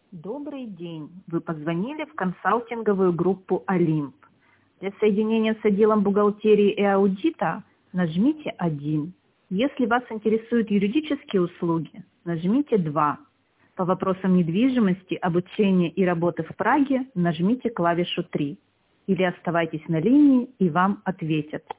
Добрый день. Вы позвонили в консалтинговую группу «Олимп». Для соединения с отделом бухгалтерии и аудита нажмите 1. Если вас интересуют юридические услуги, нажмите 2. По вопросам недвижимости, обучения и работы в Праге нажмите клавишу 3. Или оставайтесь на линии, и вам ответят.